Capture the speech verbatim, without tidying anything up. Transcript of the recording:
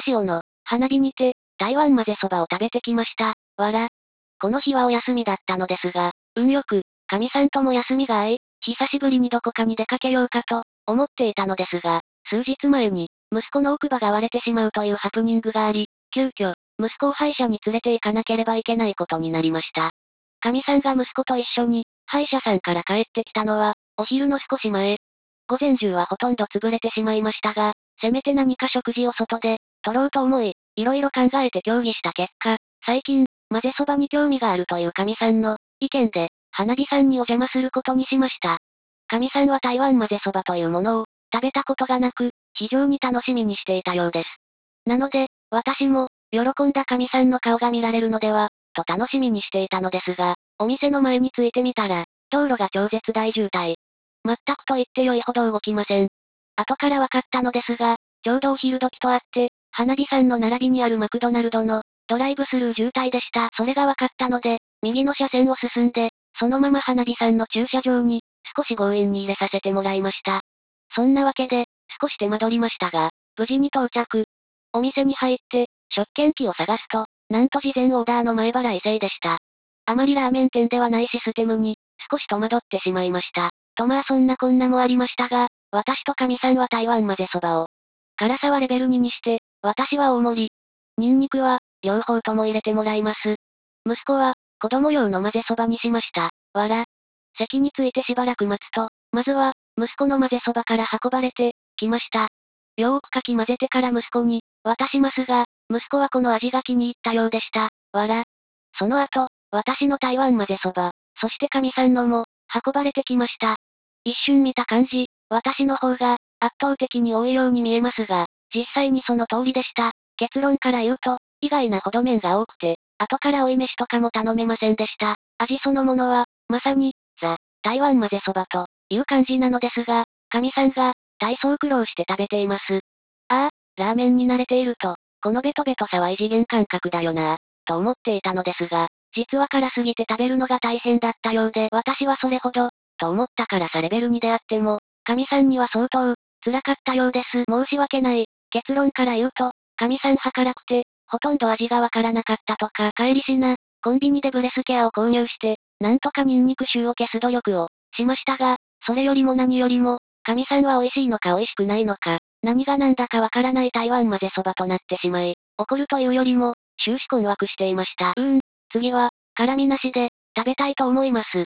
潮の花火にて、台湾混ぜそばを食べてきました。わら。この日はお休みだったのですが、運よく、かみさんとも休みが合い、久しぶりにどこかに出かけようかと、思っていたのですが、数日前に、息子の奥歯が割れてしまうというハプニングがあり、急遽、息子を歯医者に連れて行かなければいけないことになりました。かみさんが息子と一緒に、歯医者さんから帰ってきたのは、お昼の少し前。午前中はほとんど潰れてしまいましたが、せめて何か食事を外で、取ろうと思い、いろいろ考えて協議した結果、最近、混ぜそばに興味があるというかみさんの、意見で、花火さんにお邪魔することにしました。かみさんは台湾混ぜそばというものを、食べたことがなく、非常に楽しみにしていたようです。なので、私も、喜んだかみさんの顔が見られるのでは、と楽しみにしていたのですが、お店の前に着いてみたら、道路が超絶大渋滞。全くと言って良いほど動きません。後から分かったのですが、ちょうどお昼時とあって、花火さんの並びにあるマクドナルドの、ドライブスルー渋滞でした。それが分かったので、右の車線を進んで、そのまま花火さんの駐車場に、少し強引に入れさせてもらいました。そんなわけで、少し手間取りましたが、無事に到着。お店に入って、食券機を探すと、なんと事前オーダーの前払い制でした。あまりラーメン店ではないシステムに、少し戸惑ってしまいました。とまあそんなこんなもありましたが、私とかみさんは台湾混ぜそばを。辛さはレベルににして、私は大盛り。ニンニクは、両方とも入れてもらいます。息子は、子供用の混ぜそばにしました。わら。席についてしばらく待つと、まずは、息子の混ぜそばから運ばれて、きました。よーくかき混ぜてから息子に、渡しますが、息子はこの味が気に入ったようでした。わら。その後、私の台湾混ぜそば、そしてかみさんのも、運ばれてきました。一瞬見た感じ、私の方が、圧倒的に多いように見えますが、実際にその通りでした。結論から言うと、意外なほど麺が多くて、後から追い飯とかも頼めませんでした。味そのものは、まさに、ザ、台湾混ぜそばと、いう感じなのですが、かみさんが、大層苦労して食べています。ああ、ラーメンに慣れていると、このベトベトさは異次元感覚だよな、と思っていたのですが、実は辛すぎて食べるのが大変だったようで、私はそれほど、と思った辛さレベルにであっても、かみさんには相当、辛かったようです。申し訳ない。結論から言うと、かみさん派辛くて、ほとんど味がわからなかったとか、帰りしな、コンビニでブレスケアを購入して、なんとかニンニク臭を消す努力を、しましたが、それよりも何よりも、かみさんは美味しいのか美味しくないのか、何が何だかわからない台湾混ぜそばとなってしまい、怒るというよりも、終始困惑していました。うーん、次は、辛みなしで、食べたいと思います。